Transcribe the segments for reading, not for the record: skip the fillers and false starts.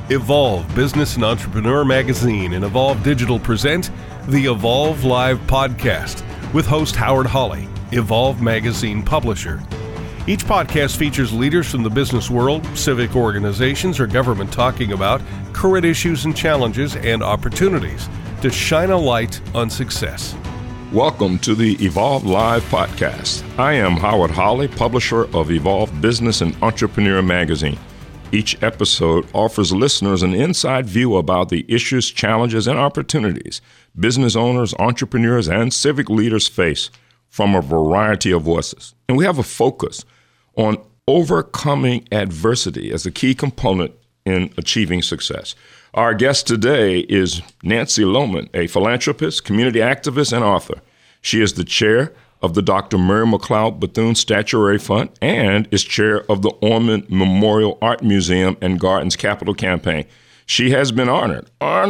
Evolve Business and Entrepreneur Magazine and Evolve Digital present the Evolve Live podcast with host Howard Hawley, Evolve Magazine publisher. Each podcast features leaders from the business world, civic organizations, or government talking about current issues and challenges and opportunities to shine a light on success. Welcome to the Evolve Live podcast. I am Howard Hawley, publisher of Evolve Business and Entrepreneur Magazine. Each episode offers listeners an inside view about the issues, challenges, and opportunities business owners, entrepreneurs, and civic leaders face from a variety of voices. And we have a focus on overcoming adversity as a key component in achieving success. Our guest today is Nancy Lohman, a philanthropist, community activist, and author. She is the chair of the Dr. Mary McLeod Bethune Statuary Fund and is chair of the Orman Memorial Art Museum and Gardens Capital Campaign. She has been honored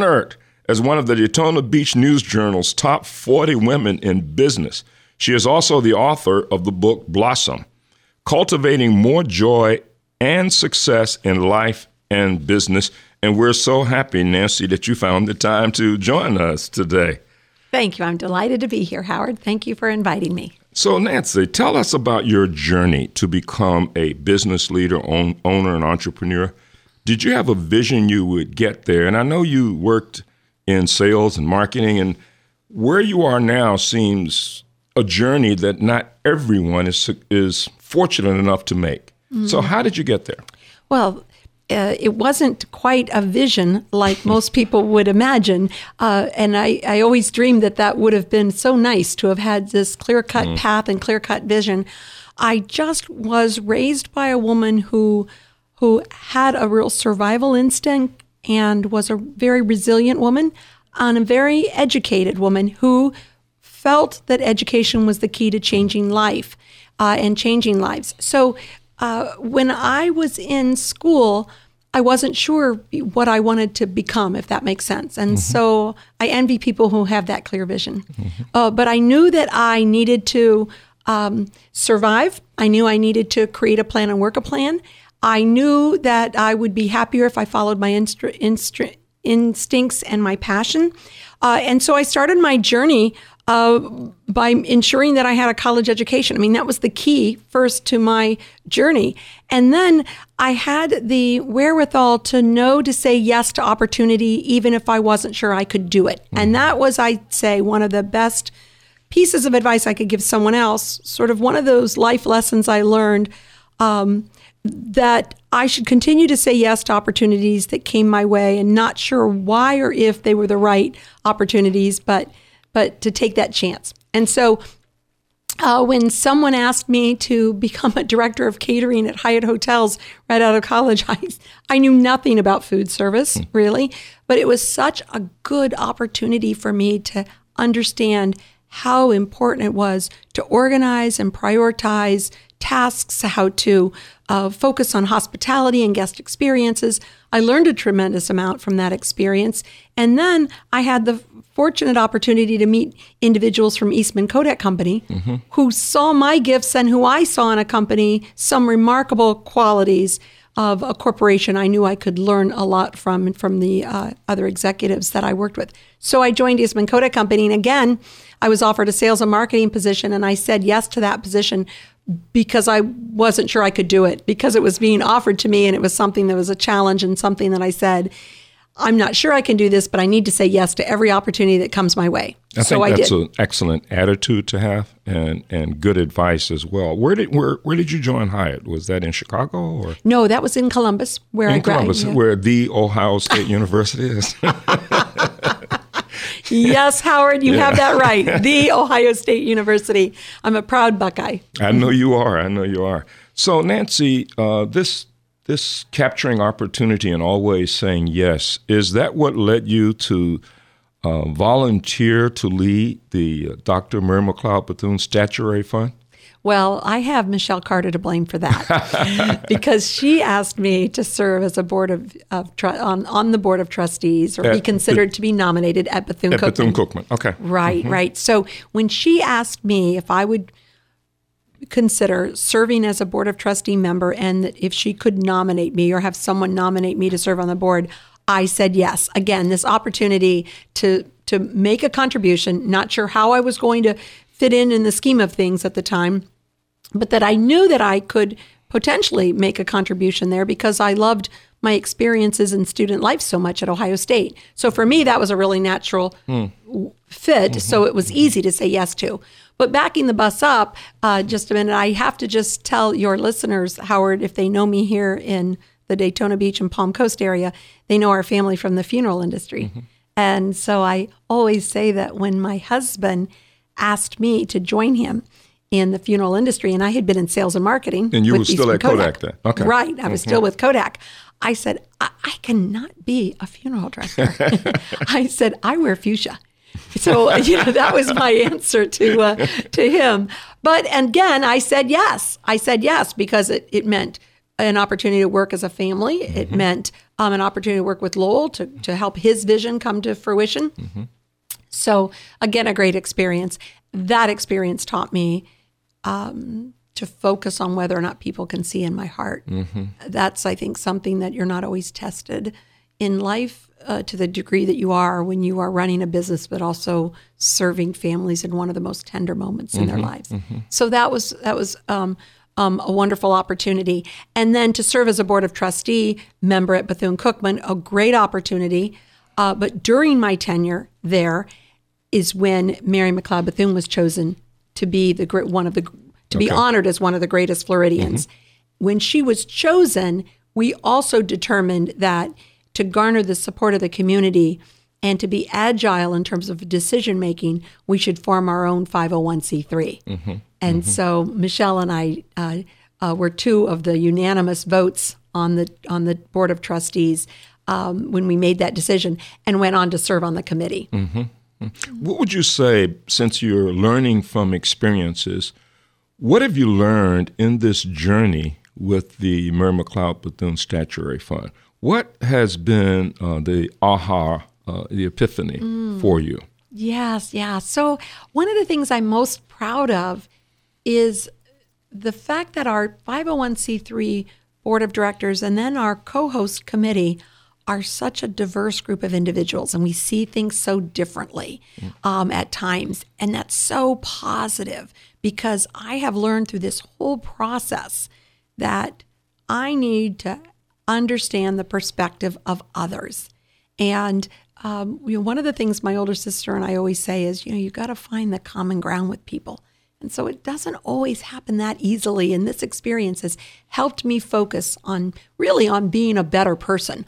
as one of the Daytona Beach News Journal's top 40 women in business. She is also the author of the book Blossom, Cultivating More Joy and Success in Life and Business. And we're so happy, Nancy, that you found the time to join us today. Thank you. I'm delighted to be here, Howard. Thank you for inviting me. So, Nancy, tell us about your journey to become a business leader, owner, and entrepreneur. Did you have a vision you would get there? And I know you worked in sales and marketing, and where you are now seems a journey that not everyone is fortunate enough to make. Mm-hmm. So how did you get there? Well, it wasn't quite a vision like most people would imagine. And I always dreamed that would have been so nice to have had this clear-cut path and clear-cut vision. I just was raised by a woman who had a real survival instinct and was a very resilient woman, and a very educated woman who felt that education was the key to changing life and changing lives. So when I was in school, I wasn't sure what I wanted to become, if that makes sense. And so I envy people who have that clear vision. But I knew that I needed to survive. I knew I needed to create a plan and work a plan. I knew that I would be happier if I followed my instincts and my passion. And so I started my journey by ensuring that I had a college education. I mean, that was the key first to my journey. And then I had the wherewithal to know to say yes to opportunity, even if I wasn't sure I could do it. And that was, I'd say, one of the best pieces of advice I could give someone else, sort of one of those life lessons I learned, that I should continue to say yes to opportunities that came my way and not sure why or if they were the right opportunities, but to take that chance. And so when someone asked me to become a director of catering at Hyatt Hotels right out of college, I knew nothing about food service, really, but it was such a good opportunity for me to understand how important it was to organize and prioritize tasks, how to focus on hospitality and guest experiences. I learned a tremendous amount from that experience. And then I had the fortunate opportunity to meet individuals from Eastman Kodak Company who saw my gifts and who I saw in a company some remarkable qualities of a corporation I knew I could learn a lot from the other executives that I worked with. So I joined Eastman Kodak Company, and again, I was offered a sales and marketing position, and I said yes to that position because I wasn't sure I could do it, because it was being offered to me and it was something that was a challenge and something that I said, I'm not sure I can do this, but I need to say yes to every opportunity that comes my way. I think that's an excellent attitude to have and good advice as well. Where did you join Hyatt? Was that in Chicago or? No, that was in Columbus, where I graduated. Columbus, where the Ohio State University is. Yes, Howard, you have that right. The Ohio State University. I'm a proud Buckeye. I know you are. So, Nancy, this capturing opportunity and always saying yes, is that what led you to volunteer to lead the Dr. Mary McLeod Bethune Statuary Fund? Well, I have Michelle Carter to blame for that because she asked me to serve as a board on the board of trustees or be considered to be nominated at Bethune-Cookman. Bethune-Cookman, okay. Right. So when she asked me if I would consider serving as a Board of Trustee member, and that if she could nominate me or have someone nominate me to serve on the board, I said yes. Again, this opportunity to make a contribution, not sure how I was going to fit in the scheme of things at the time, but that I knew that I could potentially make a contribution there because I loved my experiences in student life so much at Ohio State. So for me, that was a really natural fit. So it was easy to say yes to. But backing the bus up just a minute, I have to just tell your listeners, Howard, if they know me here in the Daytona Beach and Palm Coast area, they know our family from the funeral industry. And so I always say that when my husband asked me to join him in the funeral industry, and I had been in sales and marketing. And you were still at Kodak then? Okay. Right. I was still with Kodak. I said, I cannot be a funeral director. I said, I wear fuchsia. So, that was my answer to him. But again, I said yes. I said yes because it meant an opportunity to work as a family. It meant an opportunity to work with Lowell to help his vision come to fruition. So again, a great experience. That experience taught me to focus on whether or not people can see in my heart. That's, I think, something that you're not always tested in life to the degree that you are when you are running a business, but also serving families in one of the most tender moments in their lives. So that was a wonderful opportunity. And then to serve as a Board of Trustee member at Bethune-Cookman, a great opportunity. But during my tenure there is when Mary McLeod Bethune was chosen to be be honored as one of the greatest Floridians. When she was chosen, we also determined that to garner the support of the community and to be agile in terms of decision making, we should form our own 501c3. And so Michelle and I were two of the unanimous votes on the Board of Trustees when we made that decision and went on to serve on the committee. What would you say, since you're learning from experiences, what have you learned in this journey with the Mary McLeod Bethune Statuary Fund? What has been the epiphany for you? Yes. So one of the things I'm most proud of is the fact that our 501c3 board of directors and then our co-host committee are such a diverse group of individuals, and we see things so differently at times. And that's so positive because I have learned through this whole process that I need to understand the perspective of others. And one of the things my older sister and I always say is, you got to find the common ground with people. And so it doesn't always happen that easily. And this experience has helped me focus on being a better person,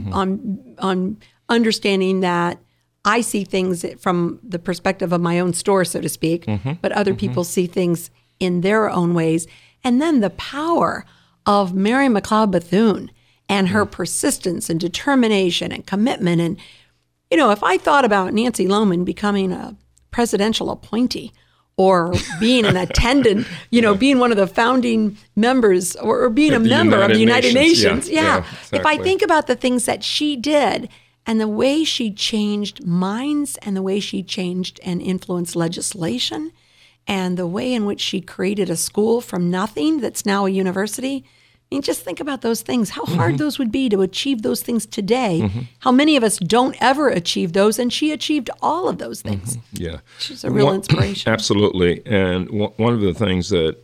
on understanding that I see things from the perspective of my own store, so to speak, but other people see things in their own ways. And then the power of Mary McLeod Bethune and her persistence and determination and commitment. And, if I thought about Nancy Lohman becoming a presidential appointee, or being an attendant, being one of the founding members or being a member of the United Nations. Yeah. Exactly. If I think about the things that she did and the way she changed minds and the way she changed and influenced legislation and the way in which she created a school from nothing that's now a university. I mean, just think about those things, how hard those would be to achieve those things today, how many of us don't ever achieve those, and she achieved all of those things. Yeah. She's a real inspiration. Absolutely. And one of the things that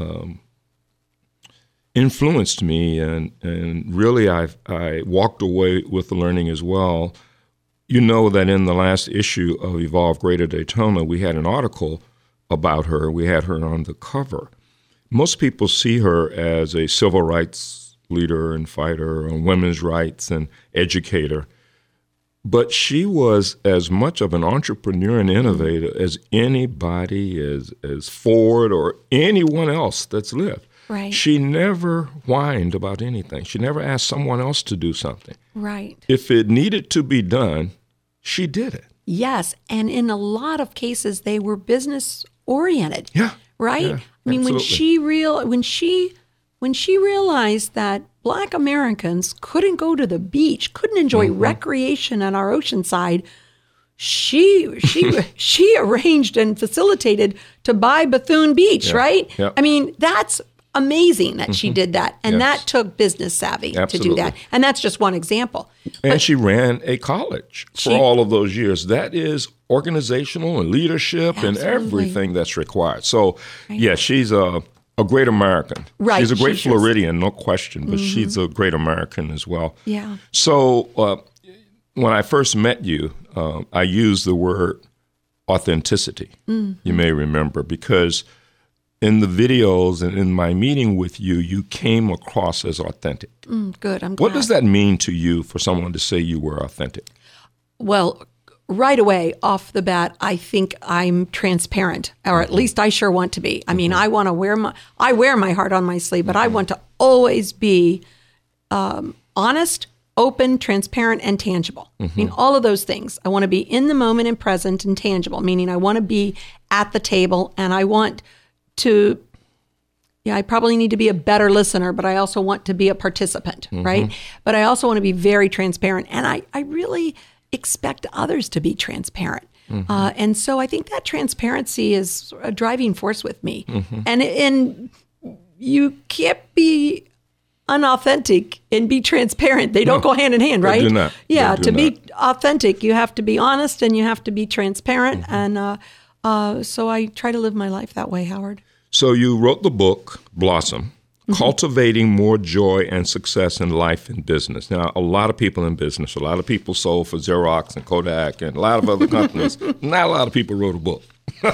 influenced me, and really I walked away with the learning as well, that in the last issue of Evolve Greater Daytona, we had an article about her. We had her on the cover. Most people see her as a civil rights leader and fighter on women's rights and educator, but she was as much of an entrepreneur and innovator as anybody, as Ford or anyone else that's lived. Right. She never whined about anything. She never asked someone else to do something. Right. If it needed to be done, she did it. Yes, and in a lot of cases, they were business oriented. Yeah. Right? Yeah, I mean, absolutely. when she realized that Black Americans couldn't go to the beach, couldn't enjoy recreation on our ocean side, she arranged and facilitated to buy Bethune Beach, right? Yep. I mean, that's amazing that she did that. And Yes. that took business savvy to do Absolutely. that. And that's just one example. And she ran a college for all of those years. That is organizational and leadership and Absolutely. everything that's required. So, yeah, she's a great American. Right, She's a great she sure is. Floridian, no question, but she's a great American as well. Yeah. So when I first met you, I used the word authenticity, you may remember, because in the videos and in my meeting with you, you came across as authentic. Good. I'm glad. What does that mean to you for someone to say you were authentic? Well, right away off the bat, I think I'm transparent, or at least I sure want to be. I mean, I want to wear my heart on my sleeve, but I want to always be honest, open, transparent, and tangible. I mean, all of those things. I want to be in the moment and present and tangible, meaning I want to be at the table, and I want to, I probably need to be a better listener, but I also want to be a participant, right? But I also want to be very transparent. And I really expect others to be transparent. And so I think that transparency is a driving force with me. And you can't be unauthentic and be transparent. They don't go hand in hand, right? They do not. Yeah, They do to be authentic, you have to be honest and you have to be transparent. And so I try to live my life that way, Howard. So you wrote the book, Blossom, Cultivating More Joy and Success in Life and Business. Now, a lot of people in business, a lot of people sold for Xerox and Kodak and a lot of other companies. Not a lot of people wrote a book.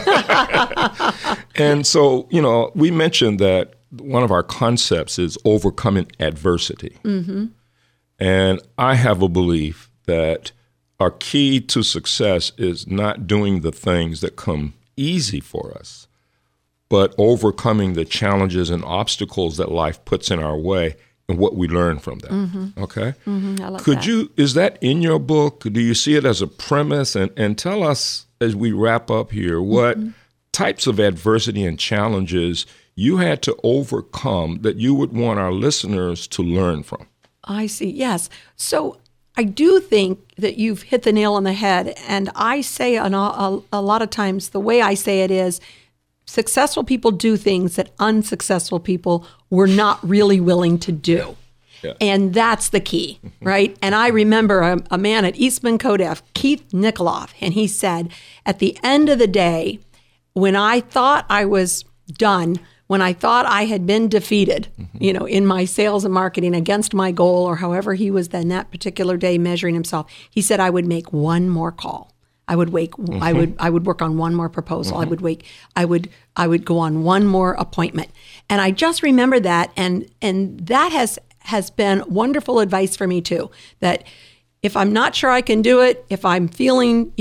And so, we mentioned that one of our concepts is overcoming adversity. And I have a belief that our key to success is not doing the things that come easy for us, but overcoming the challenges and obstacles that life puts in our way and what we learn from them. Okay? I love that. Is that in your book? Do you see it as a premise? And tell us, as we wrap up here, what types of adversity and challenges you had to overcome that you would want our listeners to learn from. I see. Yes. So I do think that you've hit the nail on the head. And I say a lot of times, the way I say it is, successful people do things that unsuccessful people were not really willing to do. Yeah. And that's the key, right? And I remember a man at Eastman Kodak, Keith Nikoloff, and he said, at the end of the day, when I thought I was done, when I thought I had been defeated, in my sales and marketing against my goal, or however he was then that particular day measuring himself, he said, I would make one more call. I would I would work on one more proposal. I would go on one more appointment. And I just remember that, and that has been wonderful advice for me too, that if I'm not sure I can do it, if I'm feeling,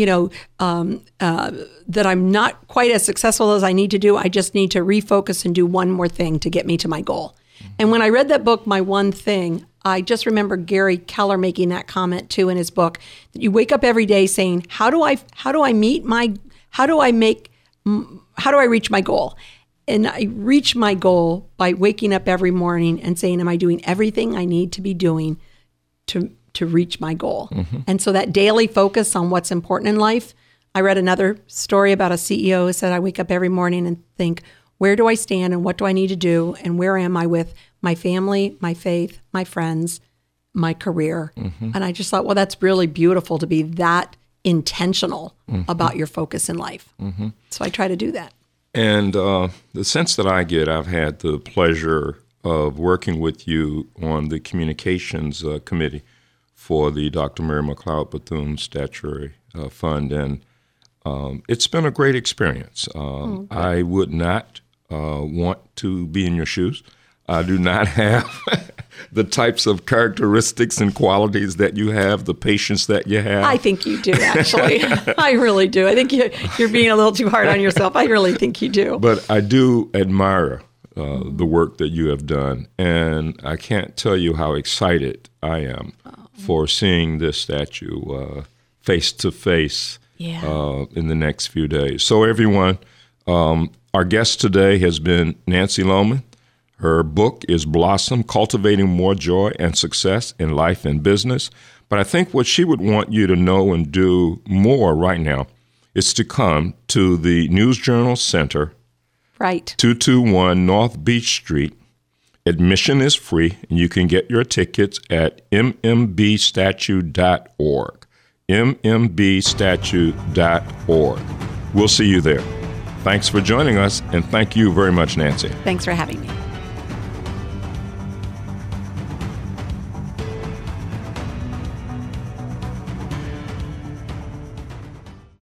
that I'm not quite as successful as I need to do, I just need to refocus and do one more thing to get me to my goal. And when I read that book, My One Thing, I just remember Gary Keller making that comment too in his book, that you wake up every day saying, how do I reach my goal? And I reach my goal by waking up every morning and saying, am I doing everything I need to be doing to reach my goal? And so that daily focus on what's important in life. I read another story about a CEO who said, I wake up every morning and think, where do I stand and what do I need to do? And where am I with my family, my faith, my friends, my career? And I just thought, well, that's really beautiful to be that intentional about your focus in life. So I try to do that. And the sense that I get, I've had the pleasure of working with you on the communications committee for the Dr. Mary McLeod Bethune Statuary Fund. And it's been a great experience. I would not want to be in your shoes. I do not have the types of characteristics and qualities that you have, the patience that you have. I think you do, actually. I really do. I think you're being a little too hard on yourself. I really think you do. But I do admire the work that you have done. And I can't tell you how excited I am for seeing this statue face to face in the next few days. So everyone, our guest today has been Nancy Lohman. Her book is Blossom, Cultivating More Joy and Success in Life and Business. But I think what she would want you to know and do more right now is to come to the News Journal Center, right, 221 North Beach Street. Admission is free, and you can get your tickets at mmbstatue.org, mmbstatue.org. We'll see you there. Thanks for joining us, and thank you very much, Nancy. Thanks for having me.